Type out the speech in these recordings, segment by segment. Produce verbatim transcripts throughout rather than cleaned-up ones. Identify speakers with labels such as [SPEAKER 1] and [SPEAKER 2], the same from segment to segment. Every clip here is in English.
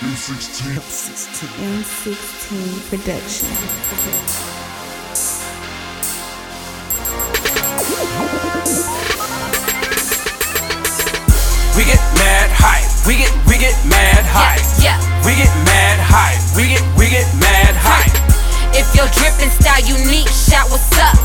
[SPEAKER 1] M sixteen.
[SPEAKER 2] M sixteen production.
[SPEAKER 3] We get mad hype. We get we get mad hype.
[SPEAKER 4] Yeah, yeah.
[SPEAKER 3] We get mad hype. We get we get mad hype.
[SPEAKER 4] If your dripping style unique, shout what's up.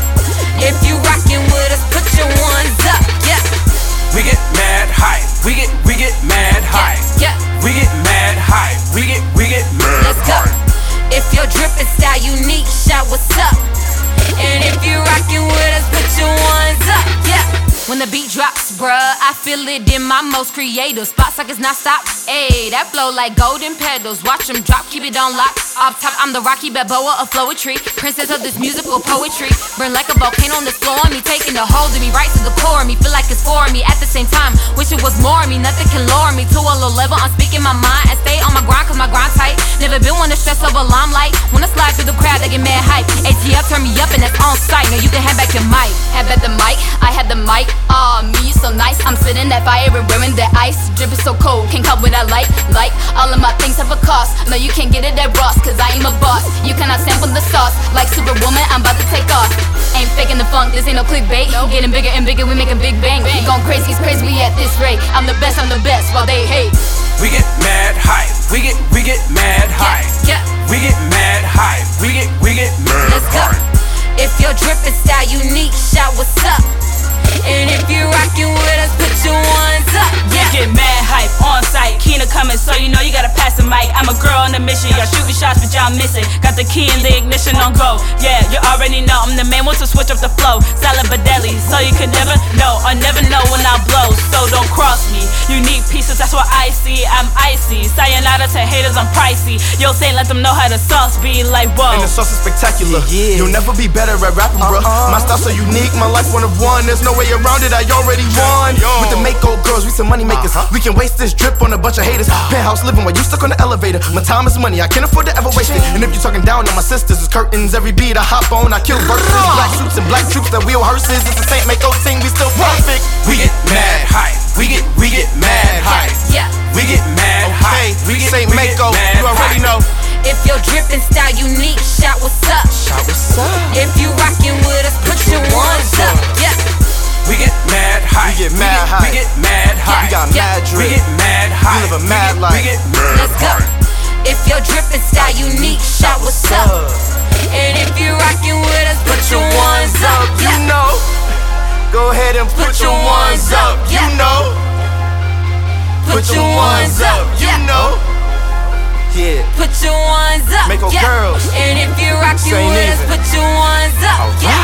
[SPEAKER 4] If you rockin' with us, put your ones up. Yeah.
[SPEAKER 3] We get mad hype. We get we get mad hype.
[SPEAKER 4] Yeah, yeah.
[SPEAKER 3] We get mad hype. We get we get mad
[SPEAKER 4] Let's go.
[SPEAKER 3] hype.
[SPEAKER 4] If your dripping style unique, shout what's up. And if you rockin' with us, put your ones up. Yeah. When the beat drops, bruh, I feel it in my most creative spots like it's not stop. Ayy, that flow like golden petals. Watch them drop, keep it on lock. Off top, I'm the Rocky Balboa of poetry, princess of this musical poetry. Burn like a volcano on this floor on me, taking a hold of me right to the core of me. Feel like it's for me at the same time. Wish it was more of me, nothing can lower me to a low level. I'm speaking my mind and stay on my grind cause my grind tight. Never been one to stress over limelight. When I slide through the crowd, they get mad hype. A T L turn me up and that's on sight. Now you can hand back your mic.
[SPEAKER 5] Had back the mic, I had the mic. Aw, me, you so nice. I'm sitting that fire and wearing that ice. Dripping so cold, can't come with that light. Like, all of my things have a cost. No, you can't get it at Ross, cause I am a boss. You cannot sample the sauce. Like Superwoman, I'm about to take off. Ain't faking the funk, this ain't no clickbait. Getting bigger and bigger, we make a big bang. We going crazy, it's crazy, we at this rate. I'm the best, I'm the best, while they hate.
[SPEAKER 3] We get mad hype. We get we get mad hype.
[SPEAKER 4] Yeah, yeah.
[SPEAKER 3] We get mad hype. We get we get mad
[SPEAKER 4] Let's go.
[SPEAKER 3] hype.
[SPEAKER 4] If your dripping style unique, shout what's up. And if you rockin' with us, put your ones up.
[SPEAKER 6] Yeah. Get mad hype on site. Keena coming, so you know you gotta pass the mic. I'm a girl on a mission. Y'all shooting shots, but y'all missing. Got the key and the ignition on go. Yeah, you already know I'm the man. Want to switch up the flow. Salad but deli, so you can never know or never know when I blow. So don't cross me. Unique pieces, that's what I see. I'm icy. Sayonara to haters, I'm pricey. Yo, saying let them know how the sauce be. Like whoa.
[SPEAKER 7] And the sauce is spectacular. Yeah. You'll never be better at rapping, bro. Uh-uh. My style so unique, my life one of one. There's no way around it, I already won. Yo. With the Mako girls, we some money makers. Uh-huh. We can waste this drip on a bunch of haters. Penthouse living while you stuck on the elevator. My time is money, I can't afford to ever waste it. And if you talking down on my sisters, it's curtains. Every beat I hop on, I kill verses. Black suits and black troops that wheel hearses. It's the same Mako thing, we still perfect.
[SPEAKER 3] We get mad hype. We get we get mad hype.
[SPEAKER 4] Yeah.
[SPEAKER 3] We get mad
[SPEAKER 7] Okay,
[SPEAKER 3] hype. We get
[SPEAKER 7] Saint
[SPEAKER 3] we get
[SPEAKER 7] Mako,
[SPEAKER 3] mad
[SPEAKER 7] you already
[SPEAKER 3] hype.
[SPEAKER 7] know.
[SPEAKER 4] If your dripping style unique, shout what's up.
[SPEAKER 7] Shout what's up.
[SPEAKER 4] If you rockin' with us, put your ones up. Yeah.
[SPEAKER 3] We get mad hype.
[SPEAKER 7] We get mad hype.
[SPEAKER 3] We get mad hype.
[SPEAKER 7] We got
[SPEAKER 4] Yeah.
[SPEAKER 7] mad
[SPEAKER 3] We
[SPEAKER 7] drip.
[SPEAKER 3] get mad hype.
[SPEAKER 7] We live a mad
[SPEAKER 3] we get,
[SPEAKER 7] life.
[SPEAKER 3] We get mad
[SPEAKER 4] Let's go.
[SPEAKER 3] hype.
[SPEAKER 4] If your dripping style unique, shout what's up. And if you rockin' with us, put your ones up.
[SPEAKER 7] You
[SPEAKER 4] Yeah.
[SPEAKER 7] know. Go ahead and put, your ones up. You
[SPEAKER 4] Yeah.
[SPEAKER 7] know.
[SPEAKER 4] Put your ones up.
[SPEAKER 7] You
[SPEAKER 4] Yeah.
[SPEAKER 7] know. Yeah.
[SPEAKER 4] Put your ones up.
[SPEAKER 7] Mako
[SPEAKER 4] Yeah.
[SPEAKER 7] girls.
[SPEAKER 4] And if you rockin'
[SPEAKER 7] Same
[SPEAKER 4] with us,
[SPEAKER 7] even.
[SPEAKER 4] put your ones up. Yeah.